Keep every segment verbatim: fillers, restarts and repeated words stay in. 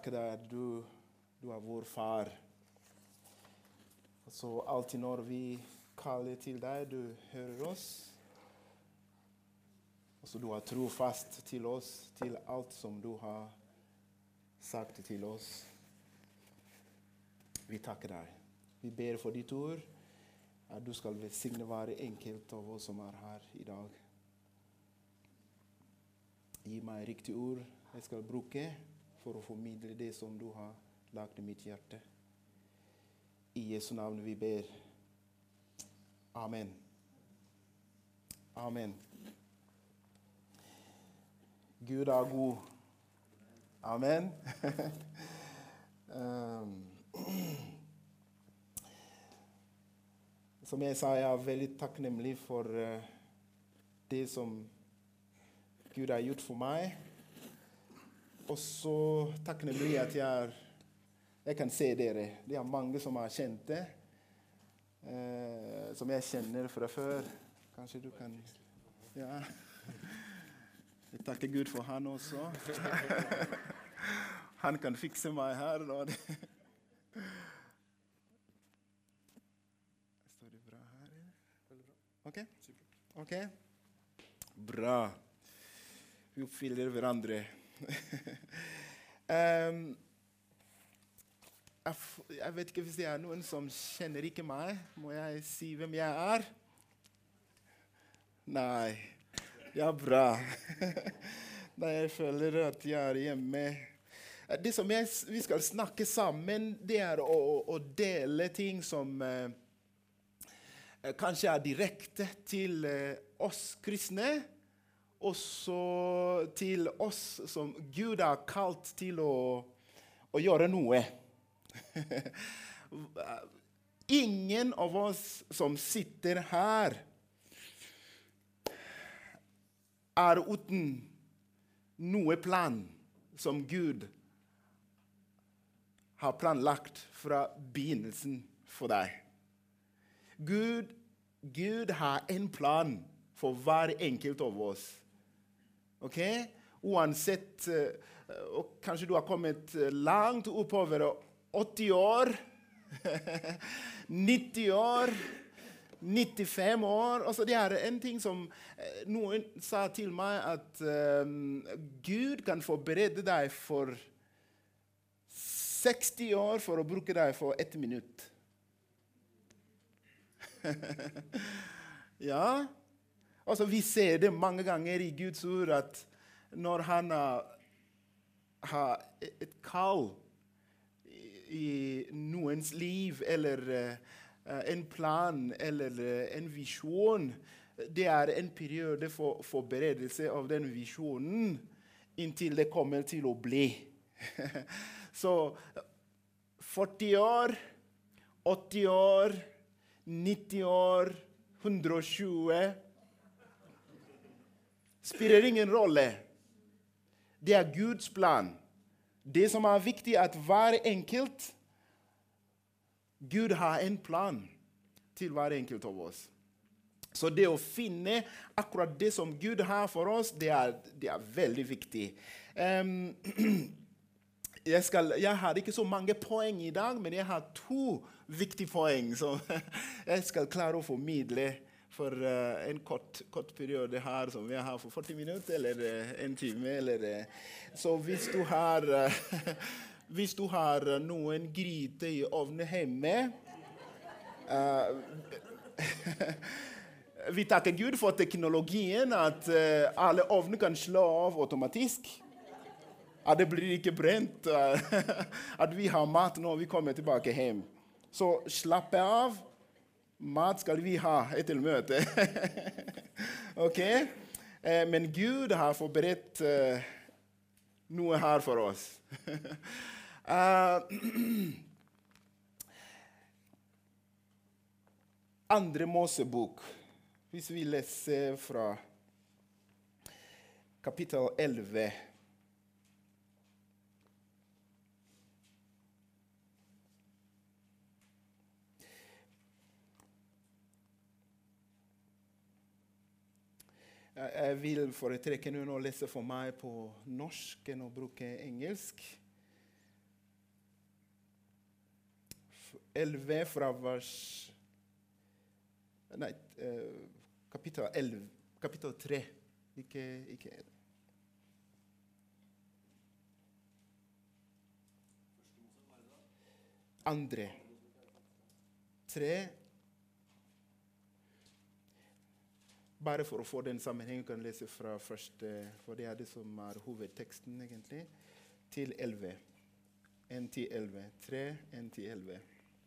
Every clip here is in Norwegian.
takker deg at du, du er vår far. Så alltid når vi kaller til deg, du hører oss. Og så du er trofast til oss, til alt som du har sagt til oss. Vi takker deg. Vi ber for ditt ord, at du skal velsigne hver enkelt av oss som er her i dag. Gi meg riktig ord jeg skal bruke for å formidle det som du har lagt i mitt hjerte. I Jesu navn vi ber. Amen. Amen. Gud er god. Amen. um, som jeg sa, jeg er veldig takknemlig for uh, det som Gud har gjort for meg. Og så takknemlig at jeg, jeg kan se dere. Det er mange som har kjent det. Uh, som jeg kjenner fra før. Kanskje du kan... Ja. Jeg takker Gud for han også. Han kan fikse meg her. Nå. Står det bra her? Ok? Ok. Bra. Vi oppfyller hverandre. um, jeg, jeg vet ikke hvis det er noen som kjenner ikke meg. Må jeg si hvem jeg er? Nei. Ja, bra. Da jeg føler at jeg er hjemme. Det som jeg, vi skal snakke sammen, det er å, å dele ting som eh, kanskje er direkte til eh, oss kristne, og så til oss som Gud har kalt til å, å gjøre noe. Ingen av oss som sitter her er uten noe plan som Gud har planlagt fra begynnelsen for deg. Gud, Gud har en plan for hver enkelt av oss. Ok? Uansett, og kanskje du har kommet langt oppover åtti år, nitti år, nittifem år. Altså, det er en ting som eh, noen sa til meg, at um, Gud kan forberede deg for seksti år for å bruke deg for ett minutt. Ja. Altså, vi ser det mange ganger i Guds ord, at når han har, har et kall i, i noens liv, eller uh, en plan eller en visjon, det er en periode for forberedelse av den visjonen inntil det kommer til å bli. Så førti år, åtti år, nitti år, hundre og tjue spiller ingen rolle. Det er Guds plan. Det som er viktig er at hver enkelt Gud har en plan til hver enkelt av oss. Så det å finne akkurat det som Gud har for oss, det er, det er veldig viktig. Um, jeg, skal, jeg har ikke så mange poeng i dag, men jeg har to viktige poeng som jeg skal klare å formidle for uh, en kort, kort periode her, som vi har for førti minutter, eller uh, en time. Eller, uh, så hvis du har... Uh, Hvis du har noen gryte i ovnen hjemme, uh, vi takker Gud for teknologien, at uh, alle ovner kan slå av automatisk. At det blir ikke brent, uh, at vi har mat når vi kommer tilbake hjem. Så slapp av, mat skal vi ha etter møte. Ok? Uh, men Gud har forberedt uh, noe her for oss. Uh, Andre Mosebok, hvis vi leser fra kapittel elleve. Jeg vil foretrekke noen å lese for meg på norsk enn å bruke engelsk. elleve fra vers Nei, eh, kapittel elleve, kapittel tre. Ikke, ikke Andre. Tre. Bare for å få den sammenhengen kan jeg lese fra første, for det er det som er hovedteksten egentlig, til elleve. En til elleve. Tre, en til elleve.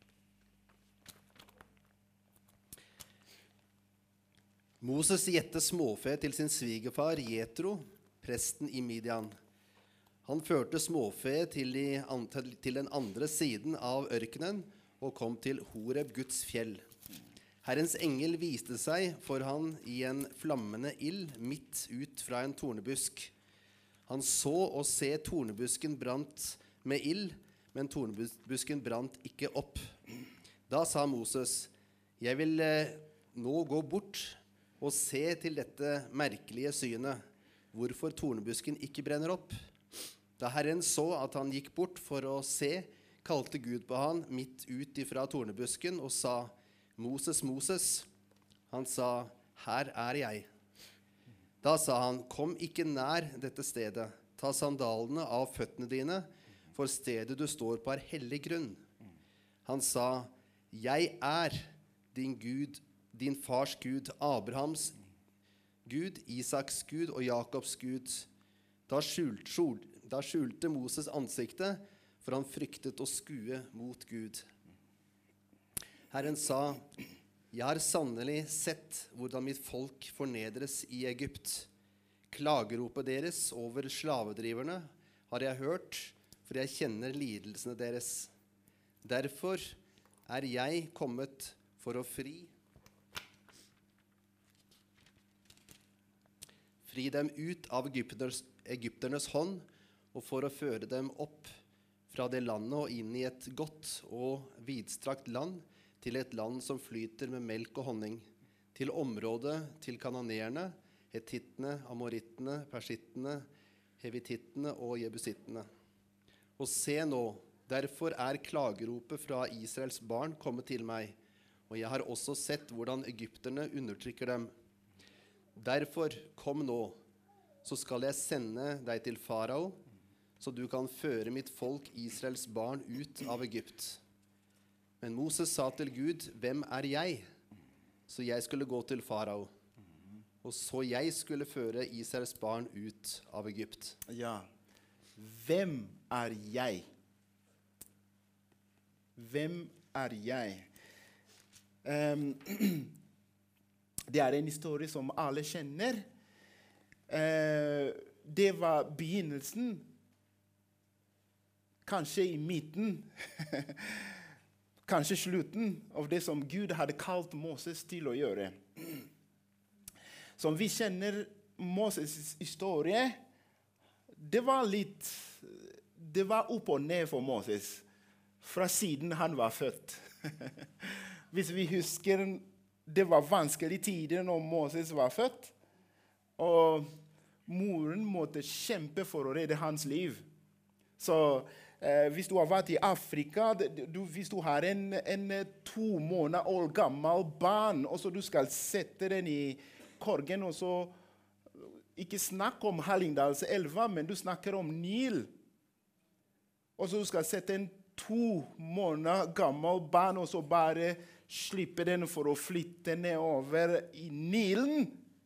Moses gjette småfe til sin svigerfar Jetro, presten i Midian. Han førte småfe til, de, til den andre siden av ørkenen og kom til Horeb, Guds fjell. Herrens engel viste seg for han i en flammende ild midt ut fra en tornebusk. Han så og se tornebusken brant med ild, men tornebusken brant ikke opp. Da sa Moses, jeg vil eh, nå gå bort og se til dette merkelige synet, hvorfor tornebusken ikke brenner opp. Da Herren så at han gikk bort for å se, kalte Gud på han midt ut ifra tornebusken og sa, Moses, Moses. Han sa, her er jeg. Da sa han, kom ikke nær dette stedet, ta sandalene av føttene dine, for stedet du står på er hellig grunn. Han sa, jeg er din Gud, din fars Gud, Abrahams Gud, Isaks Gud og Jakobs Gud. Da skjulte, skjul, da skjulte Moses ansiktet, for han fryktet å skue mot Gud. Herren sa, jeg har sannelig sett hvordan mitt folk fornedres i Egypt. Klageropet deres over slavedriverne har jeg hørt, for jeg kjenner lidelsene deres. Derfor er jeg kommet for å fri Fri dem ut av egypternes, egypternes hånd, og for å føre dem opp fra det landet og inn i et godt og vidstrakt land, til et land som flyter med melk og honning, til området til kananeerne, hetittene, amorittene, persittene, hevitittene og jebusittene. Og se nå, derfor er klageropet fra Israels barn kommet til meg, og jeg har også sett hvordan egypterne undertrykker dem. Derfor, kom nå, så skal jeg sende deg til farao, så du kan føre mitt folk Israels barn ut av Egypt. Men Moses sa til Gud, hvem er jeg? Så jeg skulle gå til farao, og så jeg skulle føre Israels barn ut av Egypt. Ja, hvem er jeg? Hvem er jeg? Um, Det er en historie som alle kjenner. Eh, det var begynnelsen, kanskje i midten, kanskje slutten av det som Gud hadde kalt Moses til å gjøre. Som vi kjenner Moses' historie, det var litt, det var opp og ned for Moses, fra siden han var født. Hvis vi husker, det var vanskelige tider når Moses var født, og moren måtte kjempe for å redde hans liv. Så eh, hvis du har vært i Afrika, du, hvis du har en, en to måneder år gammel barn, og så du skal sette den i korgen, og så ikke snakk om Hallingdalselva, men du snakker om Nil. Og så du skal sette en to måneder gammel barn, og så bare slippe den for å flytte nedover i Nilen.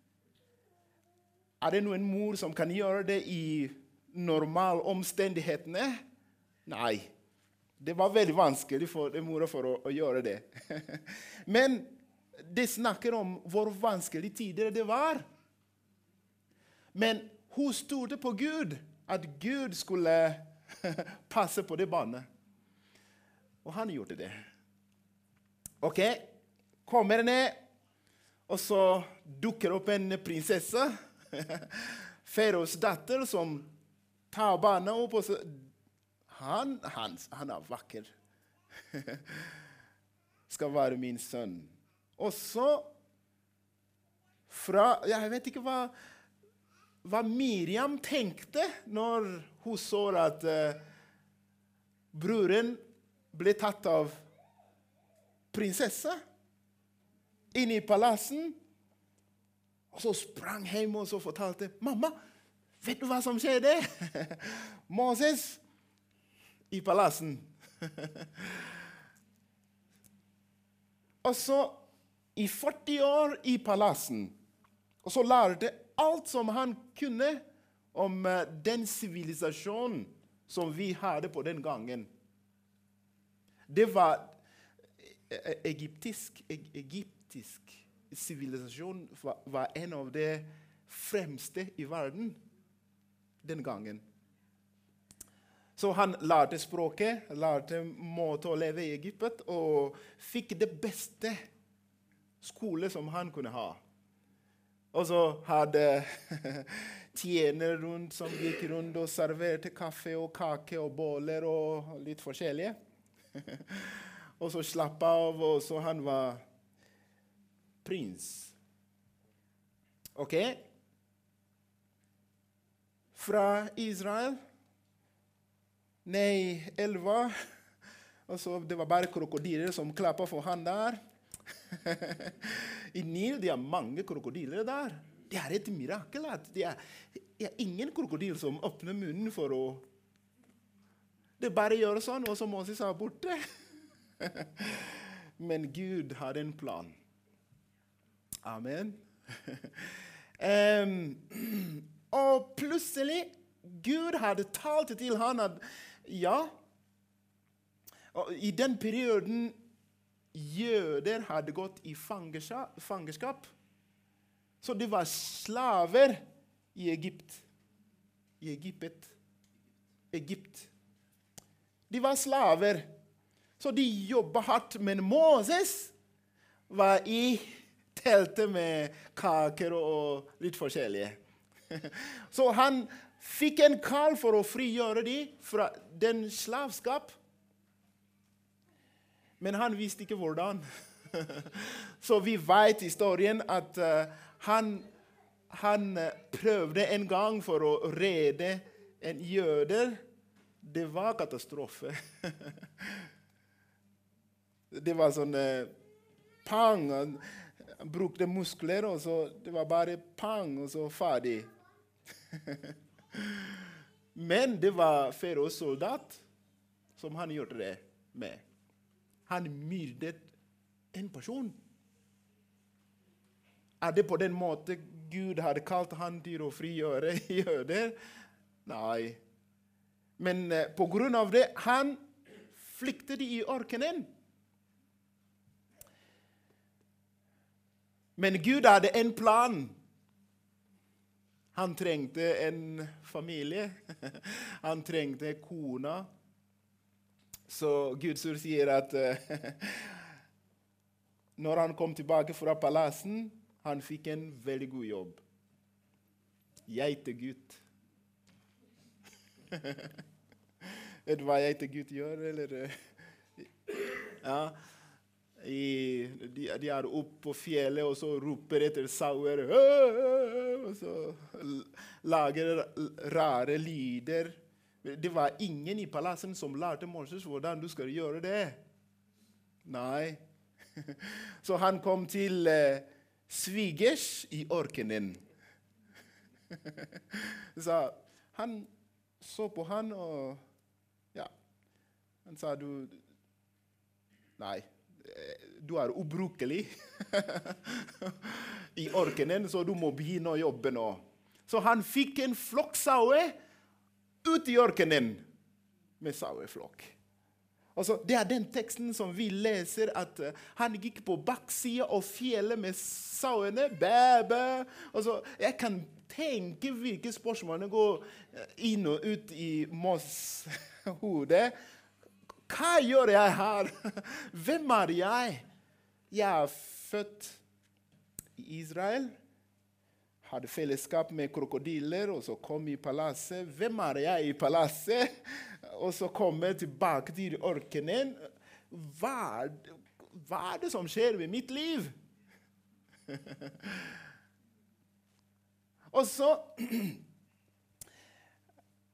Er det noen mor som kan gjøre det i normale omstendighetene? Nei. Det var veldig vanskelig for mora for å, å gjøre det. Men det snakker om hvor vanskelige tider det var. Men hun stolte på Gud, at Gud skulle passe på det barnet. Og han gjorde det. Ok, kommer ned, og så dukker opp en prinsesse, Faraos datter, som tar barnet opp, og så, han, han, han er vakker. Skal være min sønn. Og så, fra, jeg vet ikke hva, hva Miriam tenkte når hun så at uh, broren ble tatt av prinsesse inne i palassen. Og så sprang hjem og så fortalte, mamma, vet du hva som skjedde? Moses i palassen. Og så i førti år i palassen, og så lærte alt som han kunne om uh, den sivilisasjonen som vi hadde på den gangen. Det var e- egyptisk, e- egyptisk sivilisasjon var, var en av de fremste i verden den gangen. Så han lærte språket, lærte måte å leve i Egypt, og fikk det beste skole som han kunne ha. Og så hadde tjenere rundt som gikk rundt og serverte kaffe og kake og boller og litt forskjellige. Og så slapp av, og så han var prins. Ok? Fra Israel, nei, elva, og så det var bare krokodiller som klappet for han der. I Nil det er mange krokodiller der. Det er et mirakel at det er, det er ingen krokodil som åpner munnen for å... Det bare gjør sånn, og så Moses er borte. Men Gud har en plan. Amen. um, og plutselig, Gud hadde talt til han at, ja, og i den perioden, jøder hadde gått i fangenskap. Så det var slaver i Egypt. I Egypt. Egypt. De var slaver. Så de jobbet hardt, men Moses var i teltet med kaker og litt forskjellige. Så han fikk en kall for å frigjøre dem fra den slavskap. Men han visste ikke hvordan. Så vi vet historien at uh, han, han prøvde en gang for å redde en jøder. Det var katastrofe. Det var sånn uh, pang. Han brukte muskler, og så det var bare pang, og så ferdig. Men det var Faraos soldat som han gjorde det med. Han myrdet en person. Er det på den måten Gud hadde kalt han til å frigjøre jøder? Nei. Men uh, på grunn av det, han flyktet i ørkenen. Men Gud hadde en plan. Han trengte en familie. Han trengte kona. Så Gud sier at uh, når han kom tilbake fra palassen, han fikk en veldig god jobb. Geitegutt. Vet du hva geitegutt gjør, eller? Ja. I, de, de er oppe på fjellet, og så roper etter sauer. Og så lager rare lyder. Det var ingen i palassen som lærte Moses hvordan du skal gjøre det. Nei. Så han kom til uh, svigers i ørkenen. Så han så på han, og ja, han sa du, nei, du er ubrukelig i ørkenen, så du må begynne å jobbe nå. Så han fikk en flokk sauer ut i ørkenen med saueflokk. Altså, det er den teksten som vi leser, at uh, han gikk på baksiden av fjellet med sauene, bæbæ. Altså, jeg kan tenke hvilke spørsmålene går inn og ut i Moses hode. Hva gjør jeg her? Hvem er jeg? Jeg er født i Israel, hadde fellesskap med krokodiller, og så kom i palasset. Hvem er jeg i palasset? Og så kom jeg tilbake til ørkenen. Hva, hva er det som skjer med mitt liv? Og så,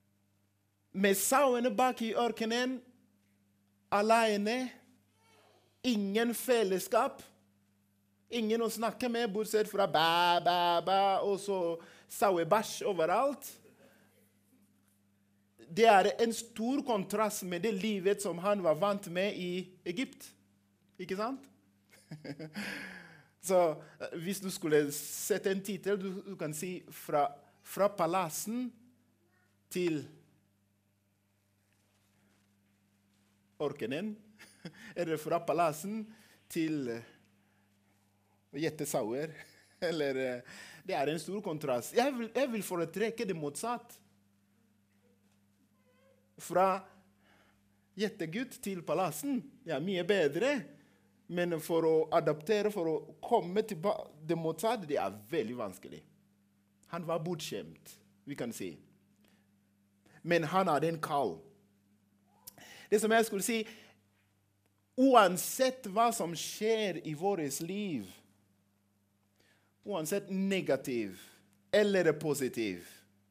med sauene bak i ørkenen, alene, ingen fellesskap, ingen å snakke med, bortsett fra bæ, bæ, bæ, og så sauebæsj overalt. Det er en stor kontrast med det livet som han var vant med i Egypt. Ikke sant? Så hvis du skulle sette en titel, du, du kan si fra, fra palassen til orkenen, eller fra palassen til å gjette sauer. Eller, det er en stor kontrast. Jeg vil, jeg vil foretrekke det motsatt. Fra gjettegutt til palassen. Det er mye bedre. Men for å adaptere, for å komme til det motsatte, det er veldig vanskelig. Han var bortskjemt, vi kan si. Men han hadde en kall. Det som jeg skulle si, uansett hva som skjer i vårt liv, uansett negativ eller positiv,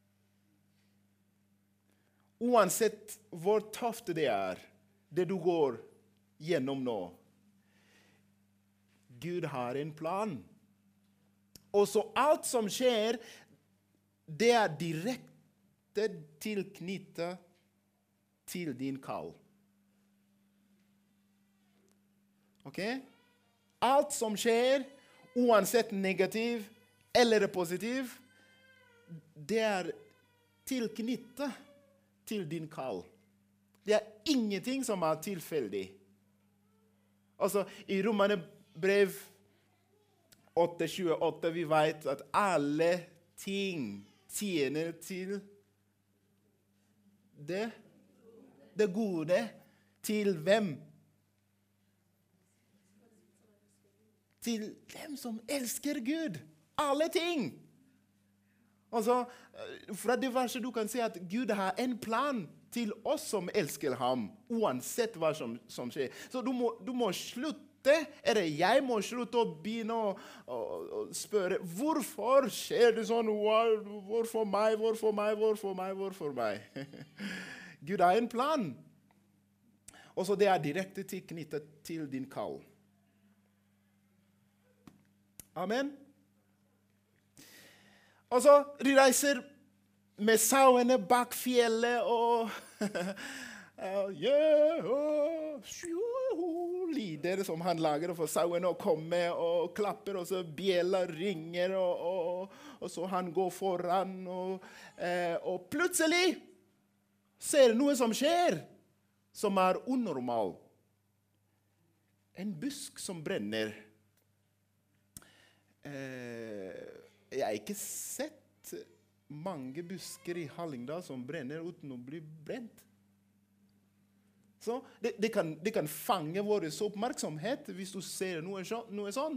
uansett hvor tøft det er, det du går gjennom nå, Gud har en plan. Og så alt som skjer, det er direkte tilknyttet til din kall. Ok? Alt som skjer, uansett negativ eller positiv, det er tilknyttet til din kall. Det er ingenting som er tilfeldig. Altså, i Romerne brev åtte tjueåtte, vi vet at alle ting tjener til det, det gode. Til hvem? Til dem som elsker Gud. Alle ting. Altså, fra det verset du kan si at Gud har en plan til oss som elsker ham, uansett hva som, som skjer. Så du må, du må slutte, eller jeg må slutte å begynne å, å, å spørre, hvorfor skjer det sånn? Hvorfor meg, hvorfor meg, hvorfor meg, hvorfor meg? Gud har en plan. Og så det er direkte tilknyttet til din kall. Amen. Og så de reiser med sauene bak fjellet, og yeah, og lyder som han lager for sauene å komme og klapper, og så bjeller ringer, og, og, og så han går foran, og, eh, og plutselig ser noe som skjer, som er unormal. En busk som brenner. Eh, Jeg har ikke sett mange busker i Hallingdal som brenner uten å bli brent. Så det, det, kan, det kan fange vår oppmerksomhet hvis du ser noe, så, noe sånn.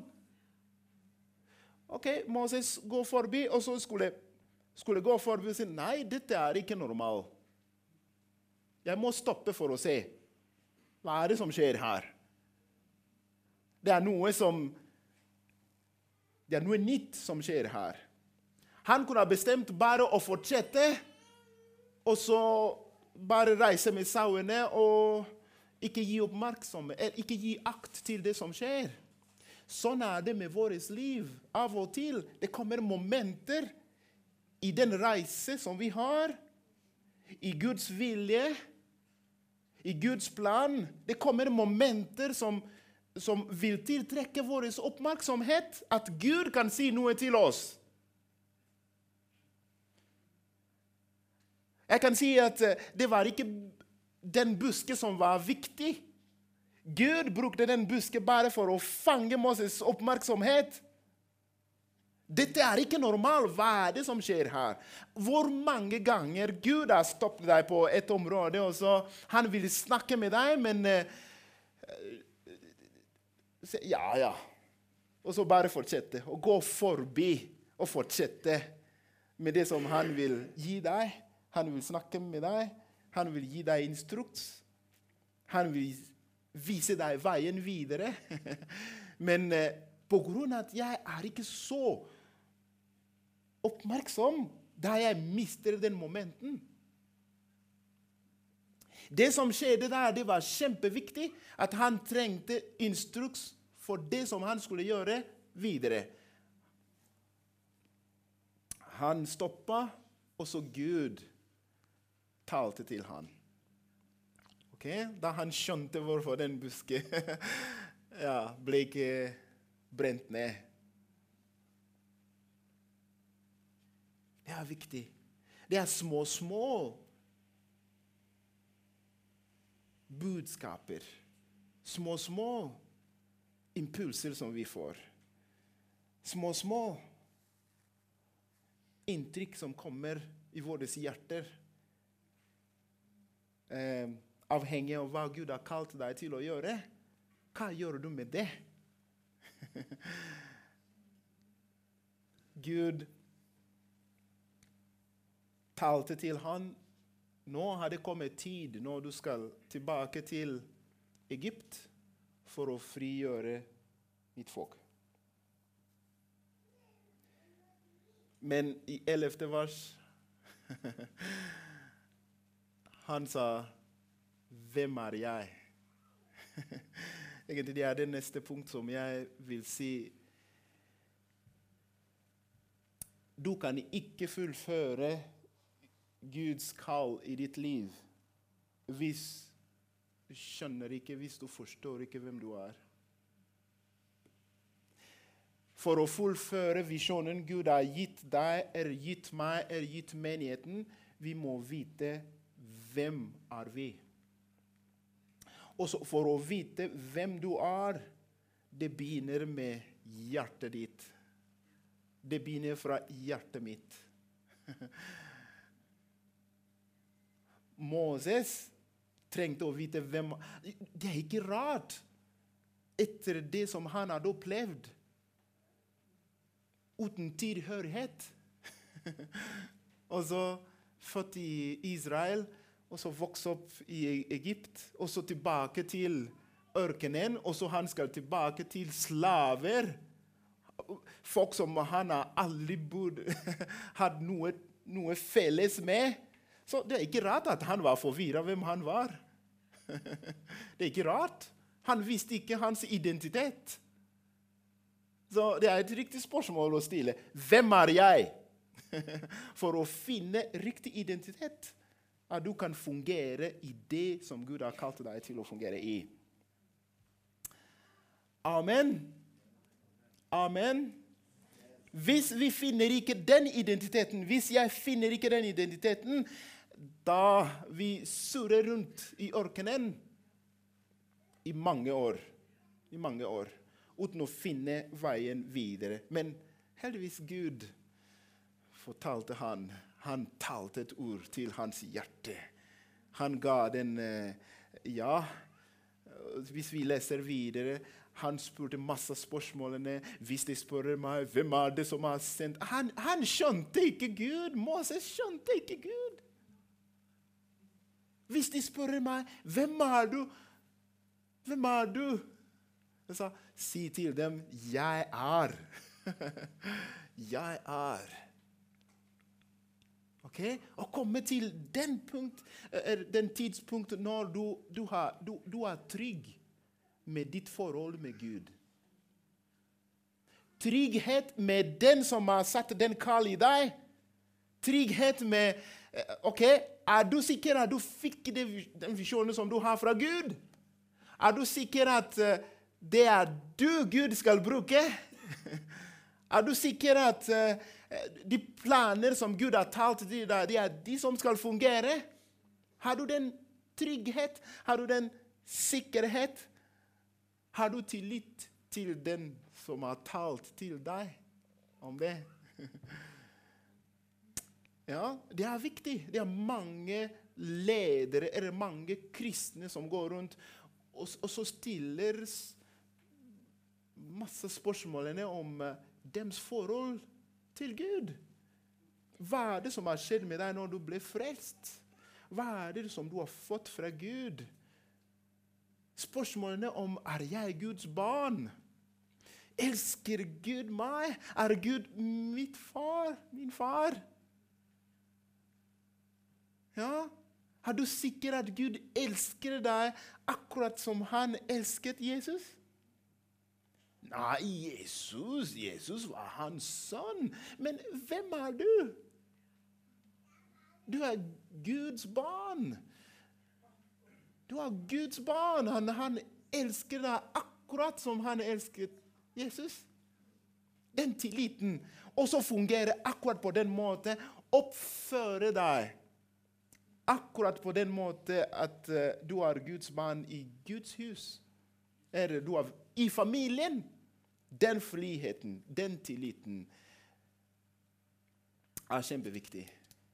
Ok, Moses går forbi, og så skulle, skulle gå forbi og si, nei, dette er ikke normalt. Jeg må stoppe for å se. Hva er det som skjer her? Det er noe som Det er noe nytt som skjer her. Han kunne ha bestemt bare å fortsette, og så bare reise med sauene og ikke gi oppmerksomhet, ikke gi akt til det som skjer. Sånn er det med vårt liv. Av og til det kommer momenter i den reise som vi har, i Guds vilje, i Guds plan. Det kommer momenter som som vil tiltrekke vår oppmerksomhet, at Gud kan si noe til oss. Jeg kan si at det var ikke den buske som var viktig. Gud brukte den buske bare for å fange Moses oppmerksomhet. Dette er ikke normalt. Hva er det som skjer her? Hvor mange ganger Gud har stoppet deg på et område, og så han vil snakke med deg, men ja, ja. Og så bare fortsette. Og gå forbi og fortsette med det som han vil gi deg. Han vil snakke med deg. Han vil gi deg instruks. Han vil vise deg veien videre. Men eh, på grunn av at jeg er ikke så oppmerksom, da jeg mister den momenten. Det som skjedde der, det var kjempeviktig. At han trengte instruks for det som han skulle gjøre videre. Han stoppet, og så Gud talte til han. Okay? Da han skjønte hvorfor den busken ja, ble ikke brent ned. Det er viktig. Det er små, små budskaper. Små, små impulser som vi får. Små, små inntrykk som kommer i våre hjerter. Eh, avhengig av hva Gud har kalt deg til å gjøre. Hva gjør du med det? Gud talte til han. Nå har det kommet tid når du skal tilbake til Egypt for å frigjøre mitt folk. Men i ellevte vers han sa, hvem er jeg? Egentlig det er det neste punkt som jeg vil si. Du kan ikke fullføre Guds kall i ditt liv hvis du skjønner ikke, hvis du forstår ikke hvem du er. For å fullføre visjonen Gud har gitt deg, er gitt meg, er gitt menigheten, vi må vite hvem er vi. Også for å vite hvem du er, det begynner med hjertet ditt. Det begynner fra hjertet mitt. Moses trengte å vite hvem. Det er ikke rart etter det som han hadde opplevd. Uten tilhørighet. Og så født i Israel, og så vokste opp i Egypt, og så tilbake til ørkenen, og så han skal tilbake til slaver. Folk som han har aldri bodd, hadde noe, noe felles med. Så det er ikke rart at han var forvirret hvem han var. Det er ikke rart. Han visste ikke hans identitet. Så det er et riktig spørsmål å stille. Hvem er jeg? For å finne riktig identitet, at du kan fungere i det som Gud har kalt deg til å fungere i. Amen. Amen. Hvis vi finner ikke den identiteten, hvis jeg finner ikke den identiteten, da vi surrer rundt i ørkenen i mange år. I mange år. Uten å finne veien videre. Men heldigvis Gud fortalte han. Han talte et ord til hans hjerte. Han ga den, ja, hvis vi leser videre, han spurte masse spørsmålene. Hvis de spør meg, hvem er det som har sendt? Han, han skjønte ikke Gud. Moses skjønte ikke Gud. Hvis de spør meg, hvem er du? Hvem er du? Jeg sa, si til dem, jeg er. Jeg er. Ok? Å komme til den, punkt, den tidspunkt når du, du, har, du, du er trygg med ditt forhold med Gud. Trygghet med den som har satt den kall i deg. Trygghet med, ok, er du sikker at du fikk det, den visjonen som du har fra Gud? Er du sikker at uh, det er du Gud skal bruke? Er du sikker at uh, de planer som Gud har talt til deg, det er de som skal fungere? Har du den trygghet? Har du den sikkerhet? Har du tillit til den som har talt til deg om det? Ja, det er viktig. Det er mange ledere, eller mange kristne som går rundt, og, og så stiller masse spørsmålene om uh, deres forhold til Gud. Hva er det som har skjedd med deg når du ble frelst? Hva er det som du har fått fra Gud? Spørsmålene om, er jeg Guds barn? Elsker Gud meg? Er Gud mitt far, min far? Ja, Er du sikker at Gud elsker deg akkurat som han elsket Jesus? Nei, Jesus, Jesus var hans sønn. Men hvem er du? Du er Guds barn. Du er Guds barn. Han, han elsker deg akkurat som han elsket Jesus. Den tilliten. Og så fungerer akkurat på den måten. Oppføre deg akkurat på den måten at uh, du er Guds barn i Guds hus. Eller du er i familien. Den friheten, den tilliten er kjempeviktig.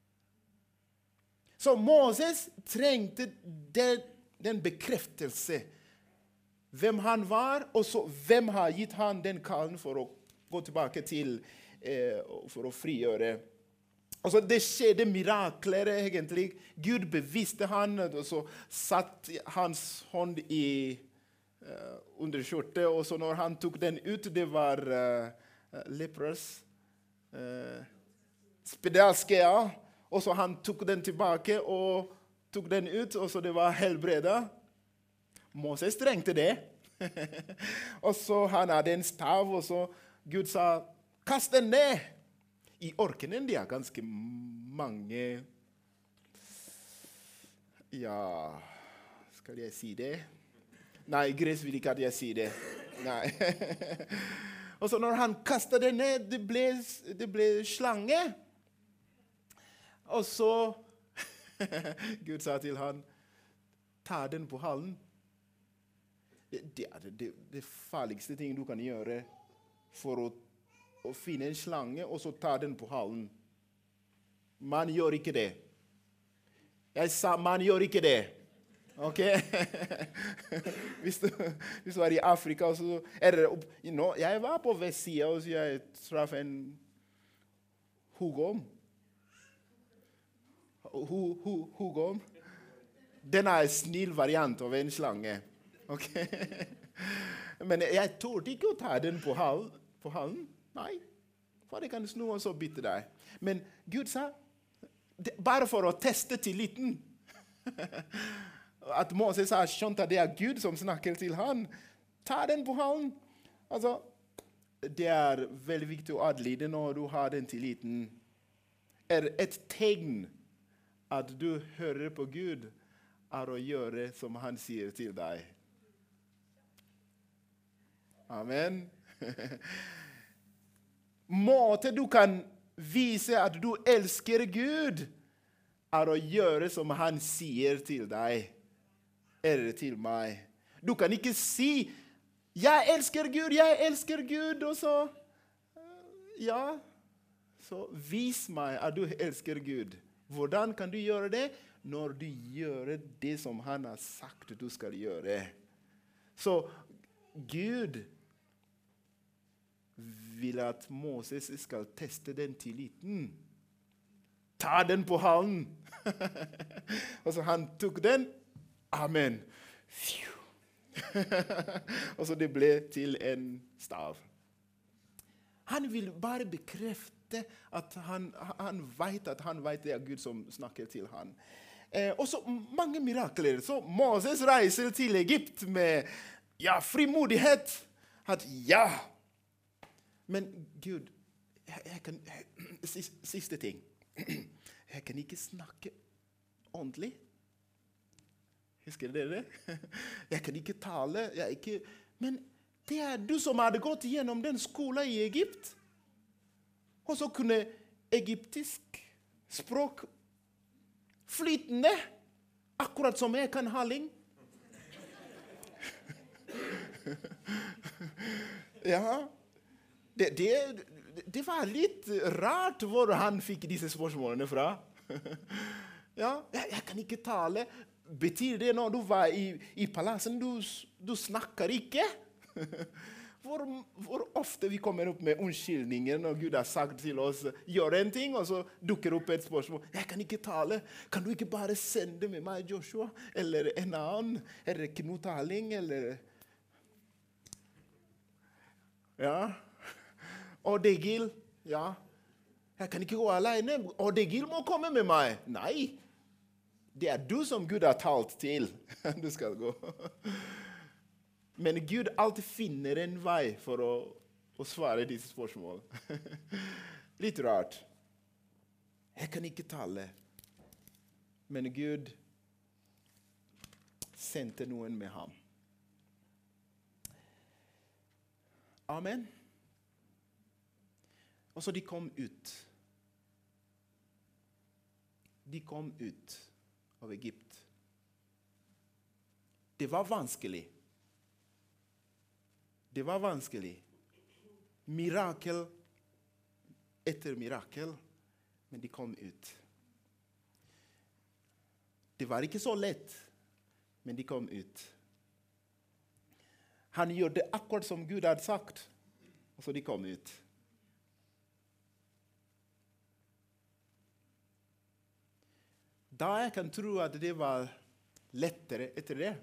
Så Moses trengte den, den bekreftelse. Hvem han var, og så hvem har gitt han den kallen for å gå tilbake til, eh, for å frigjøre. Altså, det skjedde mirakler, egentlig. Gud beviste han, og så satt hans hånd i uh, under skjorte, og så når han tok den ut, det var uh, lepers. Uh, spedalske, ja. Og så han tok den tilbake og tok den ut, og så det var helbredet. Moses trengte det. Og så han hadde en stav, og så Gud sa, kast den ned. I orkenen det er ganske mange, ja, skal jeg si det? Nei, gress vil ikke at jeg sier det. Nei. Og så når han kastet den ned, det ble, det ble slange. Og så, Gud sa til han, ta den på halen. Det, det er det, det farligste ting du kan gjøre for å og finne en slange, og så ta den på halen. Man gjør ikke det. Jeg sa, man gjør ikke det. Ok? hvis, du, hvis du er i Afrika, så er det, you know, jeg var på vestsida, og jeg traff en huggorm. Hu, hu, huggorm. Den er en snill variant av en slange. Ok? Men jeg torde ikke å ta den på halen. På halen. Nei, for det kan snu og så bite deg. Men Gud sa, det, bare for å teste tilliten, at Moses har skjønt at det er Gud som snakker til han, ta den på halen. Altså, det er veldig viktig å adlyde når du har den tilliten. Er et tegn at du hører på Gud, er å gjøre som han sier til deg. Amen. Måte du kan vise at du elsker Gud, er å gjøre som han sier til deg, eller til meg. Du kan ikke si, jeg elsker Gud, jeg elsker Gud, og så, ja, så vis meg at du elsker Gud. Hvordan kan du gjøre det? Når du gjør det som han har sagt du skal gjøre. Så Gud vil at Moses skal teste den tilliten. Ta den på halen. Og så han tok den. Amen. Og så det ble til en stav. Han vil bare bekrefte at han, han vet at han vet det er Gud som snakker til han. Eh, og så mange mirakler. Så Moses reiser til Egypt med ja, frimodighet. At ja, men Gud, jeg, jeg kan, siste, siste ting. Jeg kan ikke snakke ordentlig. Husker dere det? Jeg kan ikke tale. Jeg ikke, men det er du som hadde gått gjennom den skolen i Egypt. Og så kunne egyptisk språk flytende, akkurat som jeg kan haling. Ja, det, det, det var litt rart hvor han fikk disse spørsmålene fra. Ja, jeg, jeg kan ikke tale. Betyr det når du var i, i palasset, du, du snakker ikke? Hvor, hvor ofte vi kommer opp med unnskyldninger når Gud har sagt til oss, gjør en ting, og så dukker opp et spørsmål. Jeg kan ikke tale. Kan du ikke bare sende med meg Joshua? Eller en annen? Eller knotaling? Eller... Ja. Odegil, ja. Jeg kan ikke gå alene. Odegil må komme med meg. Nei. Det er du som Gud har talt til. Du skal gå. Men Gud alltid finner en vei for å, å svare disse spørsmål. Litt rart. Jeg kan ikke tale. Men Gud sendte noen med ham. Amen. Og så de kom ut. De kom ut av Egypt. Det var vanskelig. Det var vanskelig. Mirakel etter mirakel, men de kom ut. Det var ikke så lett, men de kom ut. Han gjorde det akkurat som Gud hadde sagt, og så de kom ut. Da jeg kan tro at det var lettere etter det.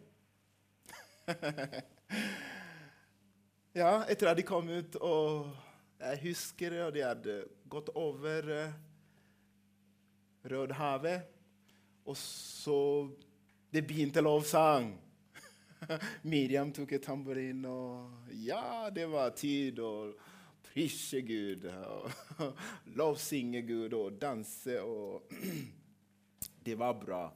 Ja, etter at de kom ut, og jeg husker det, og de hadde gått over uh, Rødhavet, og så det begynte lovsang. Miriam tok et tamburin, og ja, det var tid å prise Gud, og lovsynge Gud, og danse, og det var bra.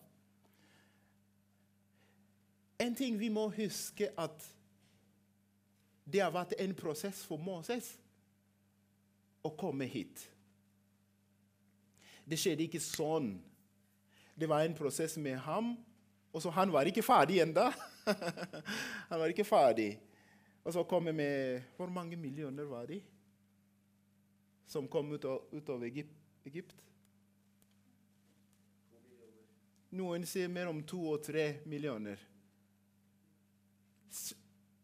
En ting vi må huske at det har vært en prosess for Moses å komme hit. Det skjedde ikke sånn. Det var en prosess med ham, og så han var ikke ferdig enda. Han var ikke ferdig. Og så kom jeg med, hvor mange millioner var de? Som kom ut av, ut av Egypt? Egypt? Noen sier mer om to og tre millioner. S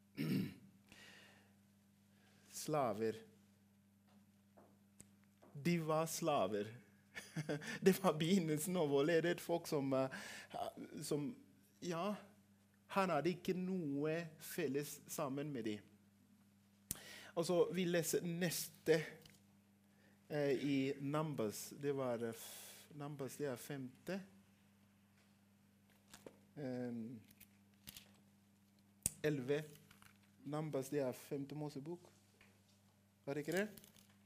slaver. De var slaver. Det var begynnelsen av å lede et folk som, som, ja, han hadde ikke noe felles sammen med dem. Og så vi leser neste eh, i Numbers. Det var uh, Numbers, det er femte. Um, elleve. Numbers, det er femte Mosebok. Var det ikke det?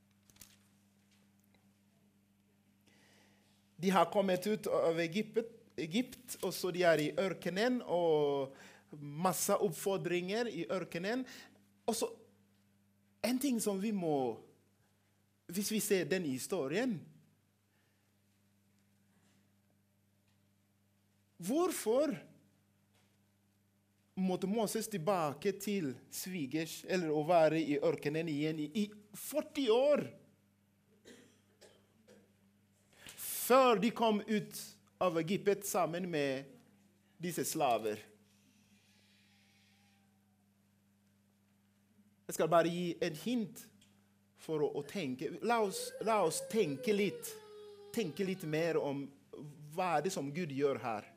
De har kommet ut av Egypt, Egypt, og så de er i ørkenen, og masse oppfordringer i ørkenen. Og så en ting som vi må, hvis vi ser den historien, hvorfor måtte Moses tilbake til svigers, eller å være i ørkenen igjen i, i førti år? Før de kom ut av Egypt sammen med disse slaver. Jeg skal bare gi en hint for å, å tenke. La oss, la oss tenke litt, tenke litt mer om hva det som Gud gjør her.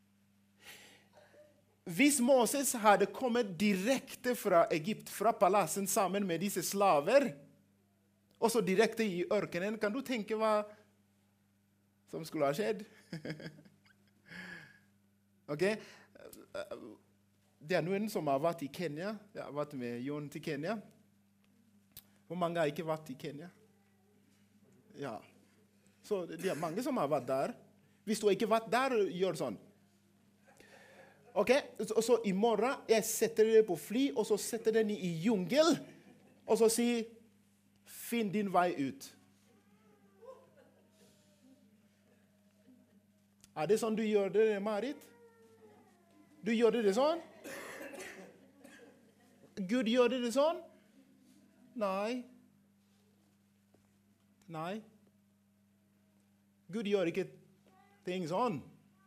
Hvis Moses hadde kommet direkte fra Egypt, fra palassen sammen med disse slaver, og så direkte i ørkenen, kan du tenke hva som skulle ha skjedd? Ok? Det er noen som har vært i Kenya. Jeg har vært med Jon til Kenya. Hvor mange har ikke vært i Kenya? Ja. Så det er mange som har vært der. Hvis du ikke har vært der, gjør sånn. Ok? Så, så i morgen, jeg setter det på fly, og så setter den i jungel, og så sier, finn din vei ut. Er det sånn du gjør det, Marit? Du gjør det sånn? Gud gjør det sånn? Nei. Nei. Gud gjør ikke ting sånn.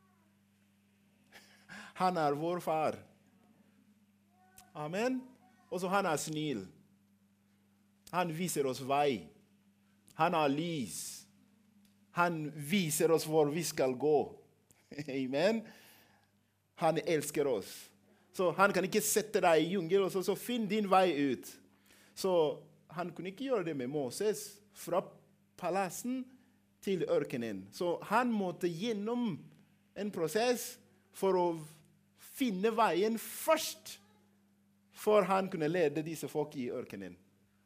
Han er vår far. Amen. Og så han er snill. Han viser oss vei. Han har lys. Han viser oss hvor vi skal gå. Amen. Han elsker oss. Så han kan ikke sette deg i jungel, og så, så finn din vei ut. Så han kunne ikke gjøre det med Moses, fra palassen til ørkenen. Så han måtte gjennom en prosess for å finne veien først, for han kunne lede disse folk i ørkenen.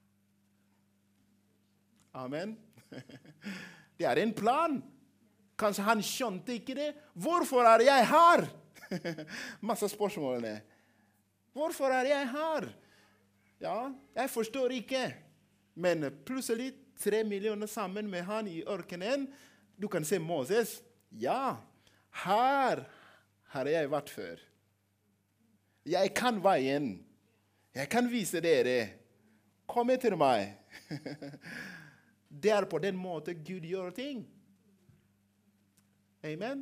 Amen. Det er en plan. Kanskje han skjønte ikke det. Hvorfor er jeg her? Masse spørsmålene. Hvorfor er jeg her? Ja, jeg forstår ikke. Men plutselig tre millioner sammen med han i ørkenen. Du kan se Moses. Ja, her har jeg vært før. Jeg kan veien. Jeg kan vise dere. Kom etter meg. Det er på den måten Gud gjør ting. Amen.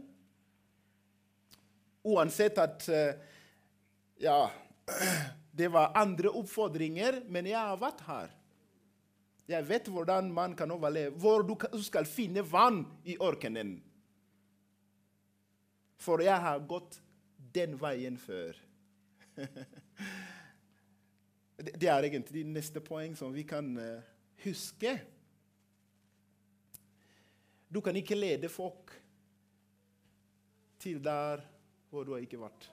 Uansett at uh, ja, det var andre oppfordringer, men jeg har vært her. Jeg vet hvordan man kan overleve, hvor du skal finne vann i ørkenen. For jeg har gått den veien før. Det er egentlig neste poeng som vi kan uh, huske. Du kan ikke lede folk til der hvor du har ikke vært.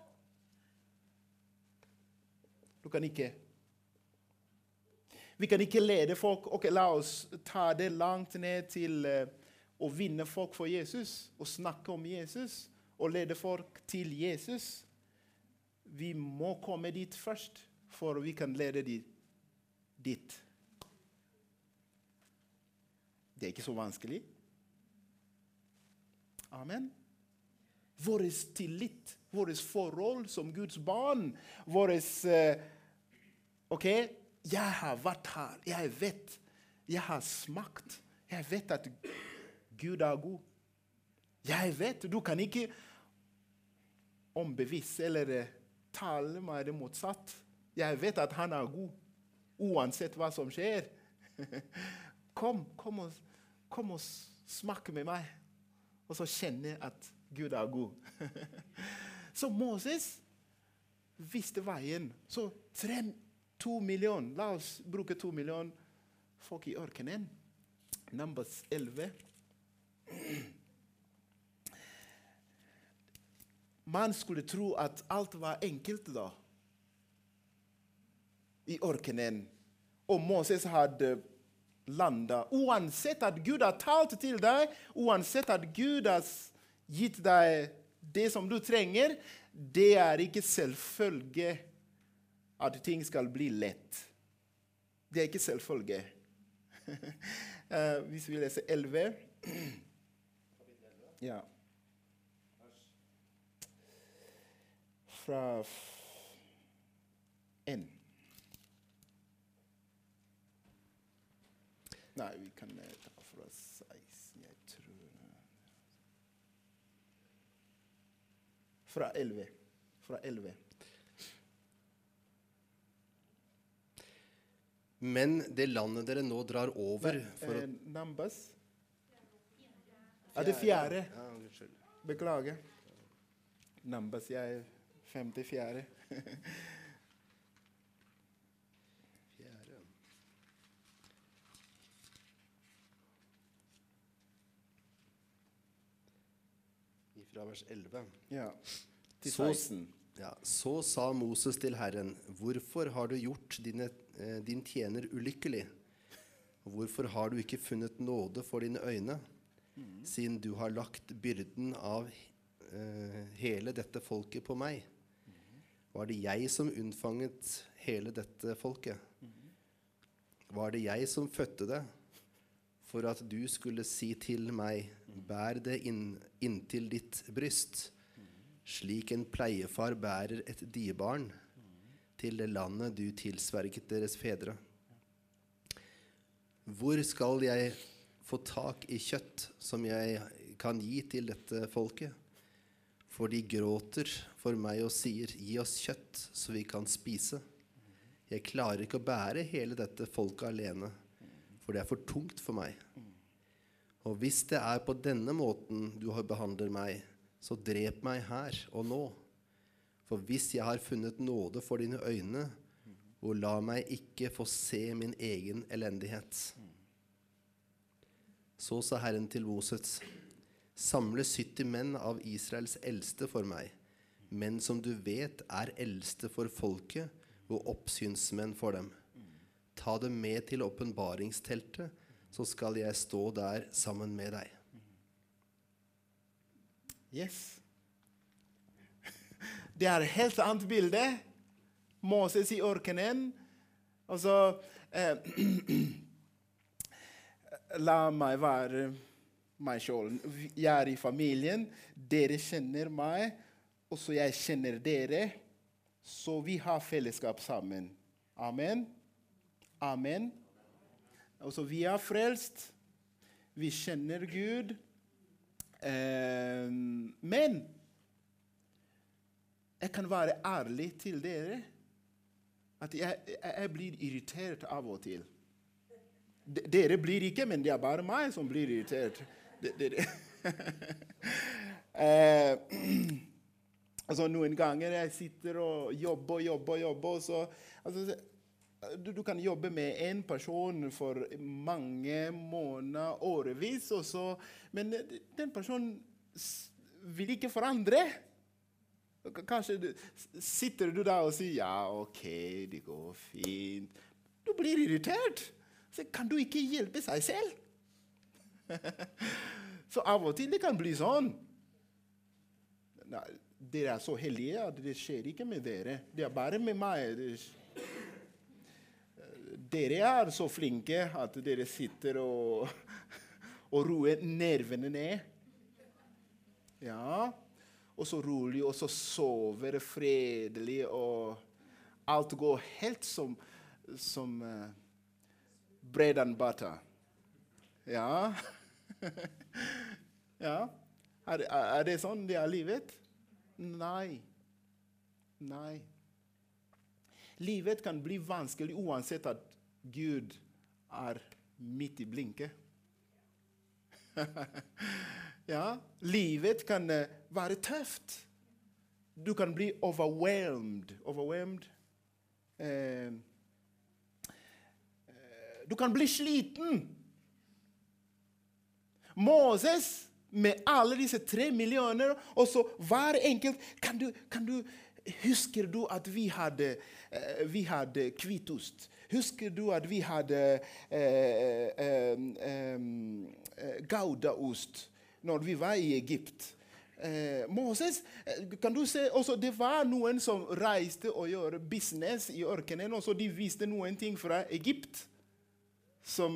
Du kan ikke. Vi kan ikke lede folk. Ok, la oss ta det langt ned til uh, å vinne folk for Jesus, og snakke om Jesus, og lede folk til Jesus. Vi må komme dit først, for vi kan lede de dit. Det er ikke så vanskelig. Amen. Vår tillit, vårt forhold som Guds barn, vårt uh, ok, jeg har vært her, jeg vet, jeg har smakt, jeg vet at Gud er god. Jeg vet, du kan ikke ombevise eller uh, tale meg det motsatt. Jeg vet at han er god, uansett hva som skjer. Kom, kom og, kom og smak med meg, og så kjenne at Gud er god. Så Moses visste veien. Så tre, to millioner, la oss bruke to millioner folk i ørkenen. Numbers elleve. Man skulle tro at alt var enkelt da. I ørkenen. Og Moses hadde landet. Uansett at Gud har talt til deg, uansett at Gud har gitt deg det som du trenger, det er ikke selvfølge at ting skal bli lett. Det er ikke selvfølge. uh, hvis vi leser elleve. Ja. Fra en. Nei, vi kan ta fra seksten, jeg tror. Fra elleve. Fra elleve. Men det landet dere nå drar over for eh, Numbers. Ja, det fjerde. Ja, unnskyld. Beklager. Numbers, jeg er femte fjerde. Fjerde. Fra vers elleve. Ja, til Så, seksten. ja, så sa Moses til Herren, hvorfor har du gjort dine, eh, din tjener ulykkelig? Hvorfor har du ikke funnet nåde for dine øyne, mm. siden du har lagt byrden av eh, hele dette folket på meg? Mm. Var det jeg som unnfanget hele dette folket? Mm. Var det jeg som fødte det, for at du skulle si til meg, bær det inn, inntil ditt bryst, slik en pleiefar bærer et diebarn til det landet du tilsverget deres fedre. Hvor skal jeg få tak i kjøtt som jeg kan gi til dette folket? For de gråter for meg og sier, gi oss kjøtt så vi kan spise. Jeg klarer ikke å bære hele dette folket alene, for det er for tungt for meg. Og hvis det er på denne måten du har behandlet meg, så drep meg her og nå. For hvis jeg har funnet nåde for dine øyne, og la meg ikke få se min egen elendighet. Så sa Herren til Moses, Samle sytti menn av Israels eldste for meg, menn som du vet er eldste for folket og oppsynsmenn for dem. Ta dem med til åpenbaringsteltet, så skal jeg stå der sammen med deg. Yes. Det er et helt annet bilde. Moses i ørkenen. Altså, eh, la meg være meg selv. Jeg er i familien. Dere kjenner meg, og så jeg kjenner dere. Så vi har fellesskap sammen. Amen. Amen. Altså, vi er frelst. Vi kjenner Gud. Eh, men jeg kan være ærlig til dere at jeg, jeg, jeg blir irritert av og til. D- dere blir ikke, men det er bare meg som blir irritert. D- dere. eh, altså, noen ganger jeg sitter og jobber, jobber, jobber, så altså, du, du kan jobbe med en person for mange måneder, årevis, og så, men den personen vil ikke forandre. Kanskje du, sitter du der og sier, ja, ok, det går fint. Du blir irritert. Så kan du ikke hjelpe seg selv? Så av og til det kan bli sånn. Nei, dere er så heldige at det skjer ikke med dere. Det er bare med meg. Det, dere er så flinke at dere sitter og, og roer nervene ned. Ja, og så rolig, og så sover fredelig, og alt går helt som, som uh, bread and butter. Ja. Ja. Er, er det sånn det er livet? Nei. Nei. Livet kan bli vanskelig uansett at Gud er midt i blinket. Ja, livet kan uh, være tøft. Du kan bli overwhelmed. Overwhelmed. Uh, uh, du kan bli sliten. Moses, med alle disse tre millioner, og så hver enkelt, kan du, kan du, husker du at vi hadde, uh, vi hadde kvitost? Husker du at vi hadde uh, um, um, uh, goudaost? Når vi var i Egypt. Eh, Moses, kan du se, også det var noen som reiste og gjorde business i ørkenen, og så de viste noen ting fra Egypt. Som,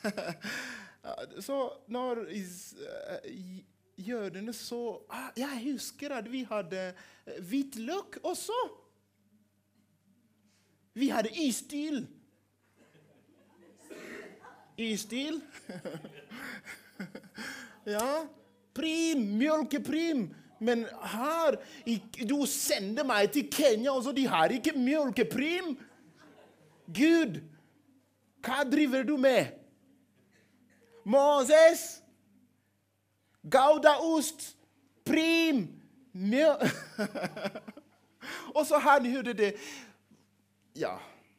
så når uh, jødene så, ah, jeg husker at vi hadde hvitløk også. Vi hadde isstil. Isstil. Ja, prim, mjølkeprim. Men her, du sender meg til Kenya, og så de har ikke mjølkeprim. Gud, hva driver du med? Moses, goudaost, prim, mjøl... Og så han hørte det, ja,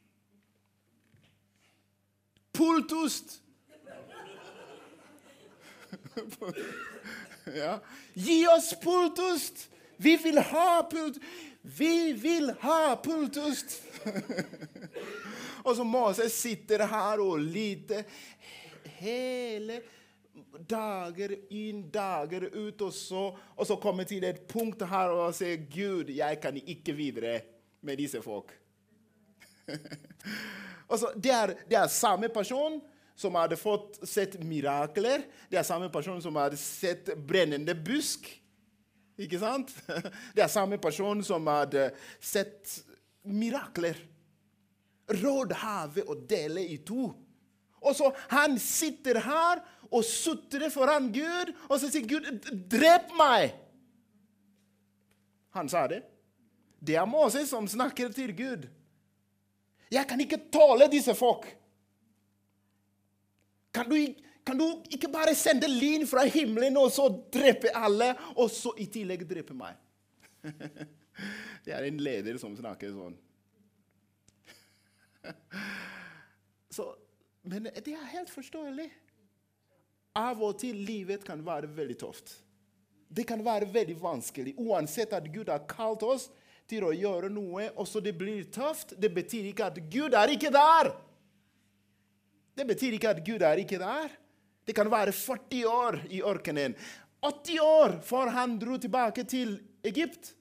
pultost. Ja. Gi oss pultost. Vi vil ha pult. Vi vil ha pultost. Og så Moses sitter her og lytter hele dager inn, dager ut, og så, og så kommer til et punkt her og sier, Gud, jeg kan ikke videre med disse folk. Og så det er, det er samme person som hadde fått sett mirakler. Det er samme person som hadde sett brennende busk. Ikke sant? Det er samme person som hadde sett mirakler. Rådhavet og dele i to. Og så han sitter her og sutrer foran Gud, og så sier Gud, drep meg! Han sa det. Det er Moses som snakker til Gud. Jeg kan ikke tåle disse folk. Kan du, kan du ikke bare sende lyn fra himmelen og så drepe alle, og så i tillegg drepe meg? Det er en leder som snakker sånn. Så, men det er helt forståelig. Av og til livet kan være veldig tøft. Det kan være veldig vanskelig, uansett at Gud har kalt oss til å gjøre noe, og så det blir tøft. Det betyr ikke at Gud er ikke der. Det betyr ikke at Gud er ikke der. Det kan være førti år i ørkenen. åtti år før han dro tilbake til Egypt.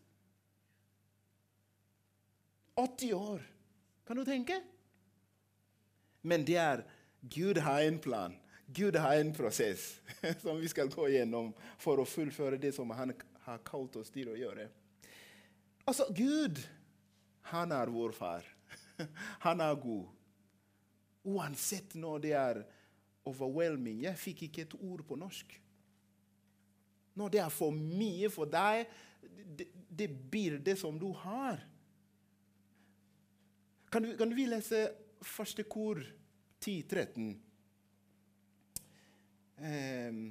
åtti år. Kan du tenke? Men det er, Gud har en plan. Gud har en prosess som vi skal gå gjennom for å fullføre det som han har kalt oss til å gjøre. Altså, Gud, han er vår far. Han er god. Uansett når det er overwhelming. Jeg fikk ikke et ord på norsk. Når det er for mye for deg, det, det bildet som du har. Kan vi, kan vi lese første kor ti tretten? Um,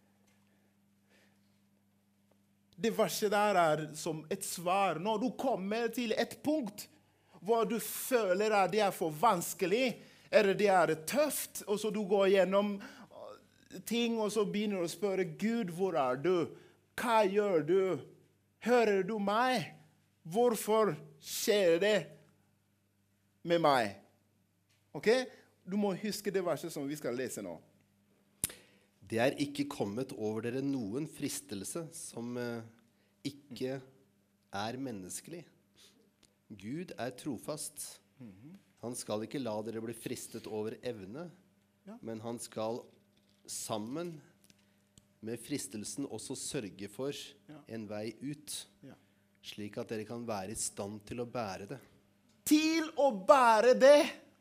det verset der er som et svar. Når du kommer til et punkt hvor du føler at det er for vanskelig, eller det er tøft, og så du går gjennom ting, og så begynner du å spørre Gud, hvor er du? Hva gjør du? Hører du meg? Hvorfor skjer det med meg? Ok? Du må huske det verset som vi skal lese nå. Det er ikke kommet over dere noen fristelse som eh, ikke er menneskelig. Gud er trofast. Mm-hmm. Han skal ikke la dere bli fristet over evne, ja. Men han skal sammen med fristelsen også sørge for ja. En vei ut, ja. Slik at dere kan være i stand til å bære det. Til å bære det!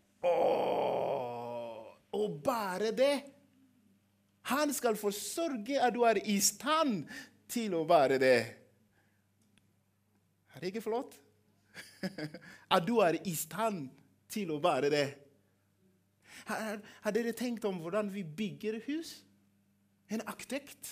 Åh, å bære det! Han skal forsørge at du er i stand til å bære det. Er det ikke flott? At du er i stand til å bære det. Har, har dere tenkt om hvordan vi bygger hus? En arkitekt.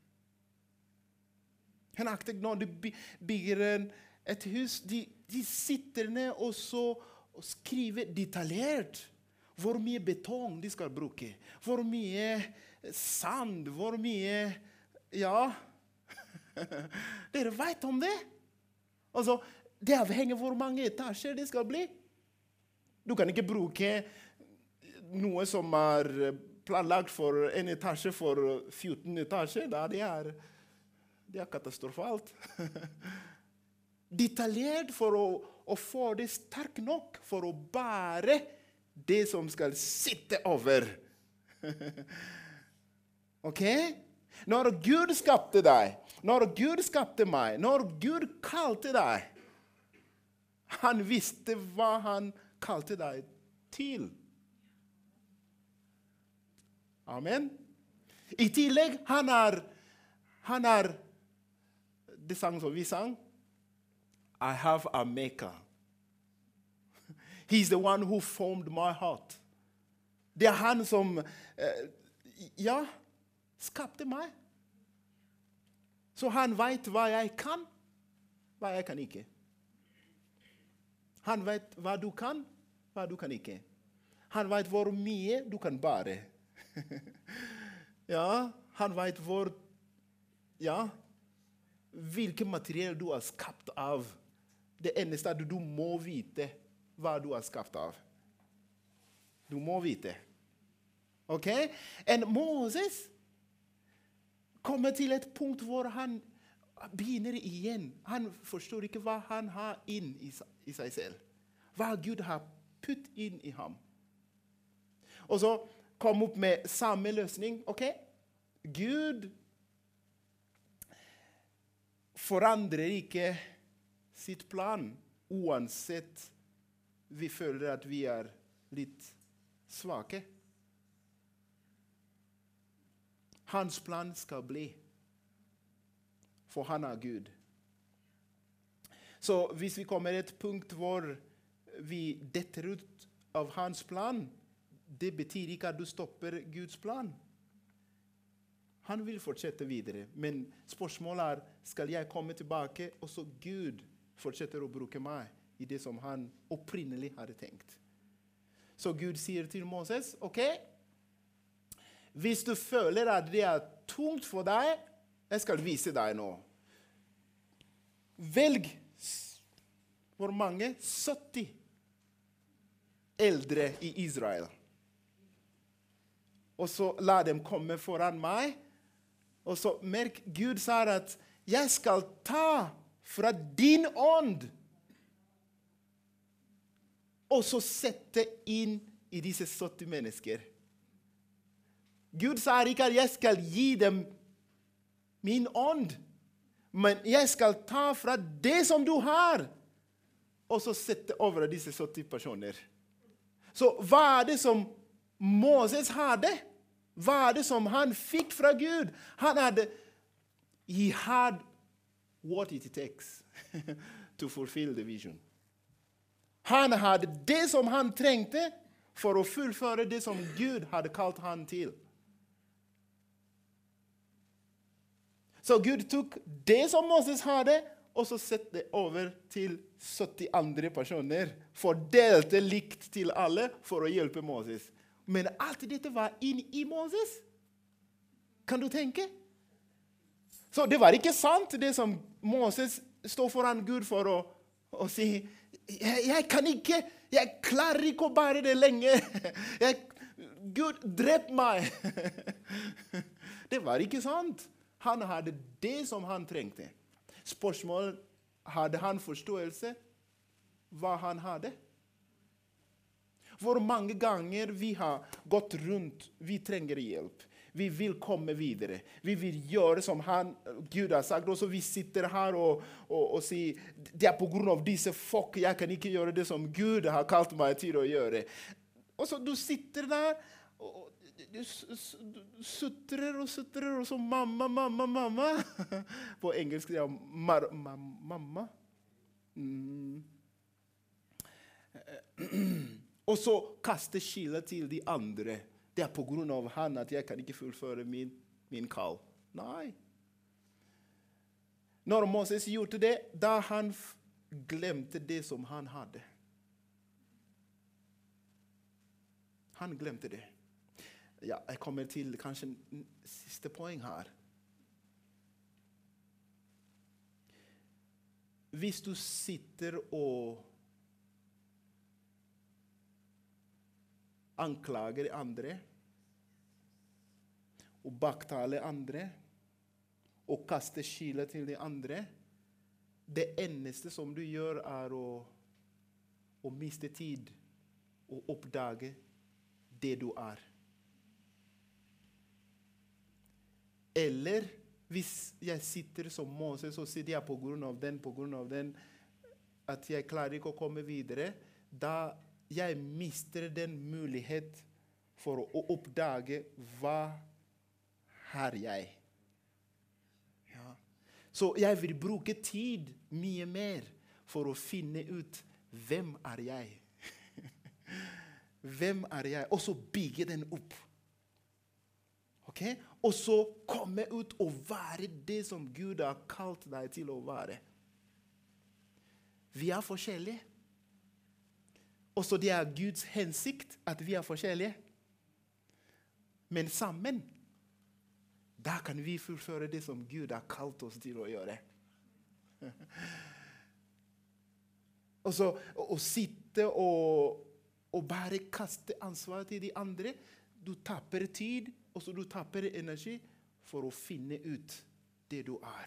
En arkitekt, når de bygger en, et hus, de, de sitter ned og, så, og skriver detaljert hvor mye betong de skal bruke, hvor mye sand, hvor mye, ja, dere vet om det. Altså, det avhenger hvor mange etasjer det skal bli. Du kan ikke bruke noe som er planlagt for en etasje for fjorten etasjer. Da det er, det er katastrofalt. Detaljert for å, å få det sterk nok for å bære det som skal sitte over. Ok? Når Gud skapte deg, når Gud skapte meg, når Gud kalte deg, han visste hva han kalte deg til. Amen. I tillegg, han er, han er, det sang som vi sang, I have a maker. He's the one who formed my heart. Det er han som, uh, ja, skapte meg. Så han vet hva jeg kan, hva jeg kan ikke. Han vet hva du kan, hva du kan ikke. Han vet hvor mye du kan bære. Ja, han vet hvor, ja, hvilke materiell du er skapt av. Det eneste er at du må vite hva du er skapt av. Du må vite. Ok? En Moses kommer til et punkt hvor han begynner igjen. Han forstår ikke hva han har inn i, i seg selv. Hva Gud har putt inn i ham. Og så kom opp med samme løsning. Ok? Gud forandrer ikke sitt plan, uansett vi føler at vi er litt svake. Hans plan skal bli, for han er Gud. Så hvis vi kommer til et punkt hvor vi detter ut av hans plan, det betyr ikke at du stopper Guds plan. Han vil fortsette videre, men spørsmålet er, skal jeg komme tilbake, og så Gud fortsetter å bruke meg i det som han opprinnelig hadde tenkt. Så Gud sier til Moses, ok, hvis du føler at det er tungt for deg, Jeg skal vise deg nå. Velg hvor mange? sytti eldre i Israel. Og så la dem komme foran meg. Og så merk, Gud sa at jeg skal ta fra din ånd og så sette inn i disse sytti mennesker. Gud sa ikke at jeg skal gi dem min ånd, men jeg skal ta fra det som du har, og så sette over disse sytti personer. Så hva er det som Moses hadde? Hva er det som han fikk fra Gud? Han hadde, he had what it takes to fulfill the vision. Han hadde det som han trengte for å fullføre det som Gud hadde kalt han til. Så Gud tok det som Moses hadde, og så sette det over til sytti andre personer. Fordelte likt til alle for å hjelpe Moses. Men alt dette var inn i Moses. Kan du tenke? Så det var ikke sant det som Moses stod foran Gud for å, å si, jeg, jeg kan ikke, jeg klarer ikke å bære det lenge. Jeg, Gud, drep meg. Det var ikke sant. Han hadde det som han trengte. Spørsmålet, hadde han forståelse hva han hadde? Hvor mange ganger vi har gått rundt, vi trenger hjelp. Vi vil komme videre. Vi vil gjøre som han, Gud har sagt. Og så vi sitter her og, og, og sier, det er på grunn av disse folk, jeg kan ikke gjøre det som Gud har kalt meg til å gjøre. Og så du sitter der, og du sutrer og sutrer, og så mamma, mamma, mamma. På engelsk det er mar, ma, mamma. Mm. Og så kaster skylden til de andre. Det er på grunn av han at jeg kan ikke fullføre min, min kall. Nei. Når Moses gjorde det, da han glemte det som han hadde. Han glemte det. Ja, jeg kommer til kanskje siste poeng her. Hvis du sitter og anklager andre, og baktaler andre, og kaster skylden til de andre, det eneste som du gjør er å, å miste tid og oppdage det du er. Eller hvis jeg sitter som Moses og sier jeg på grunn av den, på grunn av den, at jeg klarer ikke å komme videre, da jeg mister den mulighet for å oppdage hva har jeg. Ja. Så jeg vil bruke tid mye mer for å finne ut hvem er jeg. Hvem er jeg? Og så bygge den opp. Okay? Og så komme ut og være det som Gud har kalt deg til å være. Vi er forskjellige. Og så det er Guds hensikt at vi er forskjellige. Men sammen, da kan vi fullføre det som Gud har kalt oss til å gjøre. Og så å sitte og, og bare kaste ansvar til de andre, du tapper tid, og så du tapper energi for å finne ut det du er.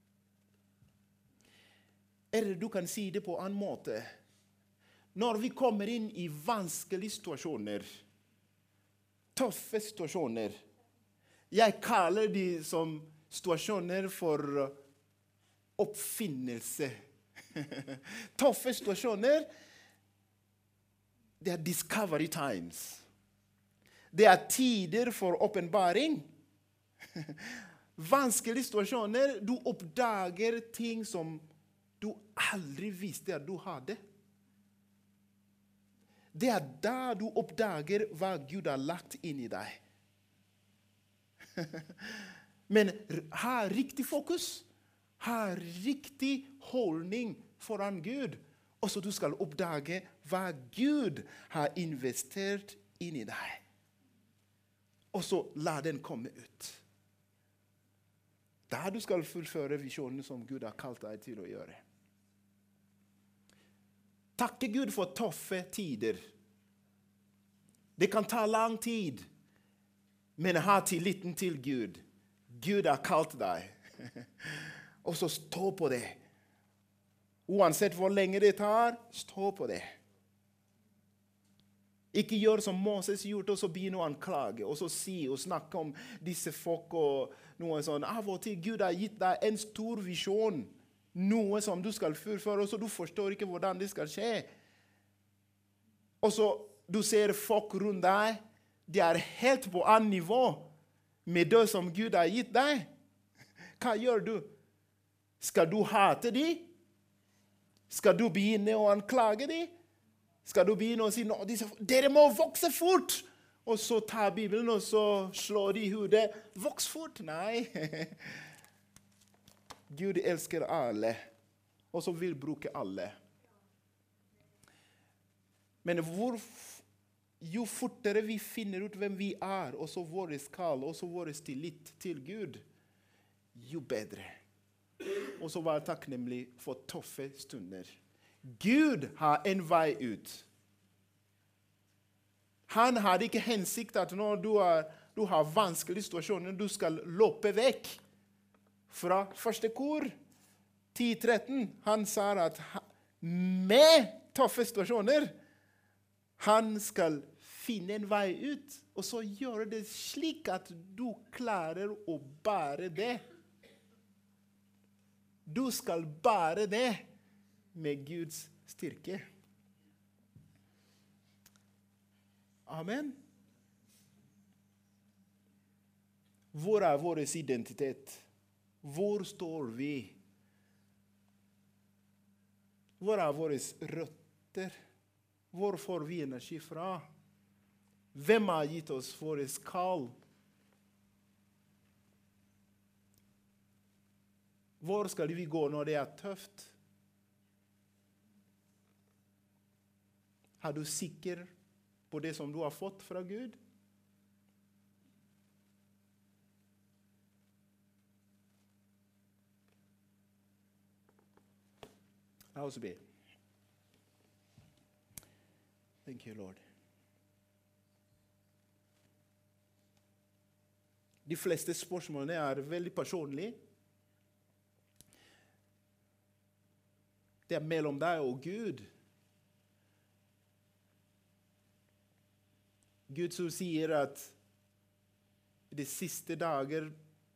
Eller du kan si det på en annen måte. Når vi kommer inn i vanskelige situasjoner, tøffe situasjoner, jeg kaller de som situasjoner for oppfinnelse. Tøffe situasjoner, det er discovery times. Det er tider for åpenbaring. Vanskelige situasjoner, du oppdager ting som du aldri visste at du hadde. Det er da du oppdager hva Gud har lagt inn i deg. Men ha riktig fokus, ha riktig holdning foran Gud, og så du skal oppdage hva Gud har investert inn i deg. Og så la den komme ut. Der du skal fullføre visjonen som Gud har kalt deg til å gjøre. Takke Gud for tøffe tider. Det kan ta lang tid, men ha tilliten til Gud. Gud har kalt deg. Og så stå på det. Uansett hvor lenge det tar, stå på det. Ikke gjør som Moses gjorde, og så begynne å anklage, og så si og snakke om disse folk og noe sånn. Av og til Gud har gitt deg en stor visjon, noe som du skal fullføre, og så du forstår ikke hvordan det skal skje. Og så du ser folk rundt deg, de er helt på annet nivå med det som Gud har gitt deg. Hva gjør du? Skal du hate dem? Skal du begynne å anklage dem? Skal du begynne å si, no, dere må vokse fort? Og så tar Bibelen, og så slår de i hodet. Voks fort? Nei. Gud elsker alle, og så vil bruke alle. Men hvor, jo fortere vi finner ut hvem vi er, og så vår kall, og så vår tillit til Gud, jo bedre. Og så være takknemlig for tøffe stunder. Gud har en vei ut. Han har ikke hensikt at når du, er, du har vanskelige situasjoner, du skal løpe vekk fra første kor. ti tretten, han sa at med tøffe situasjoner, han skal finne en vei ut, og så gjøre det slik at du klarer å bære det. Du skal bære det med Guds styrke. Amen. Hvor er vår identitet? Hvor står vi? Hvor er våre røtter? Hvor får vi energi fra? Hvem har gitt oss vår kall? Hvor skal vi gå når det er tøft? Er du sikker på det som du har fått fra Gud? La oss be. Thank you, Lord. De fleste spørsmålene er veldig personlige. Det er mellom deg og Gud. Gud som sier at de siste dager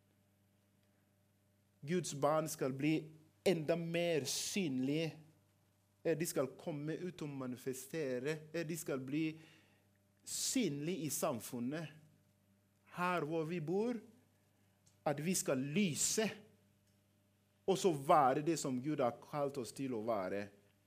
Guds barn skal bli enda mer synlige. De skal komme ut og manifestere. De skal bli synlige i samfunnet. Her hvor vi bor, at vi skal lyse. Og så være det som Gud har kalt oss til å være.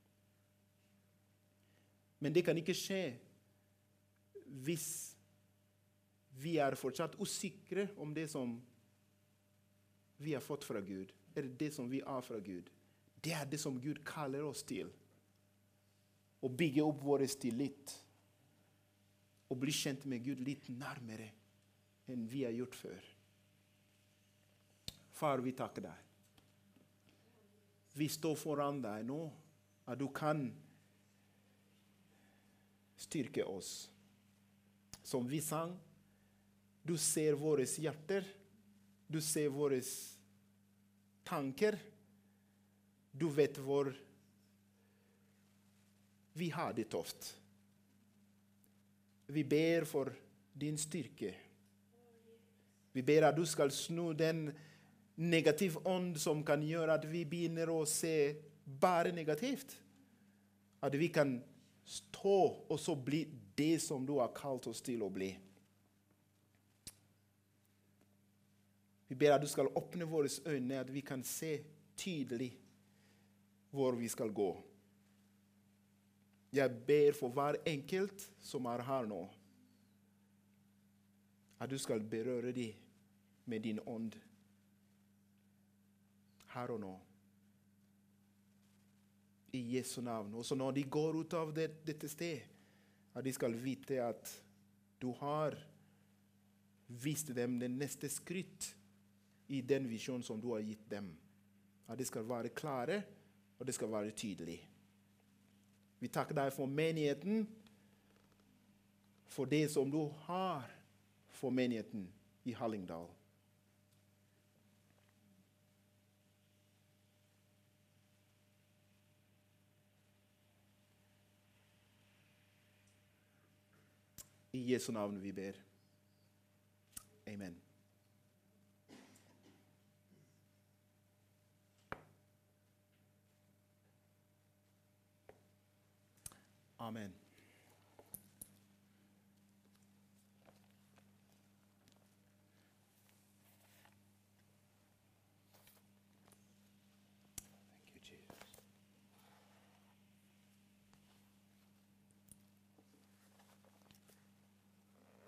Men det kan ikke skje hvis vi er fortsatt usikre om det som vi har fått fra Gud. Er det det som vi har fra Gud? Det er det som Gud kaller oss til. Å bygge opp vår tillit. Og bli kjent med Gud litt nærmere enn vi har gjort før. Far, vi takker deg. Vi står foran deg nå, at du kan styrke oss. Som vi sang, du ser våre hjerter, du ser våre tanker, du vet hvor vi har det tøft. Vi ber for din styrke. Vi ber at du skal snu den negativ ånd som kan gjøre at vi begynner å se bare negativt. At vi kan stå og så bli det som du har kalt oss til å bli. Vi ber at du skal åpne våre øyne, at vi kan se tydelig hvor vi skal gå. Jeg ber for hver enkelt som er her nå, at du skal berøre dem med din ånd. Her og nå. I Jesu navn. Og så når de går ut av det, dette sted, at de skal vite at du har vist dem det neste skritt i den visjonen som du har gitt dem. At det skal være klare, og det skal være tydelig. Vi takker deg for menigheten, for det som du har for menigheten i Hallingdal. I Jesu navn vi ber. Amen. Amen.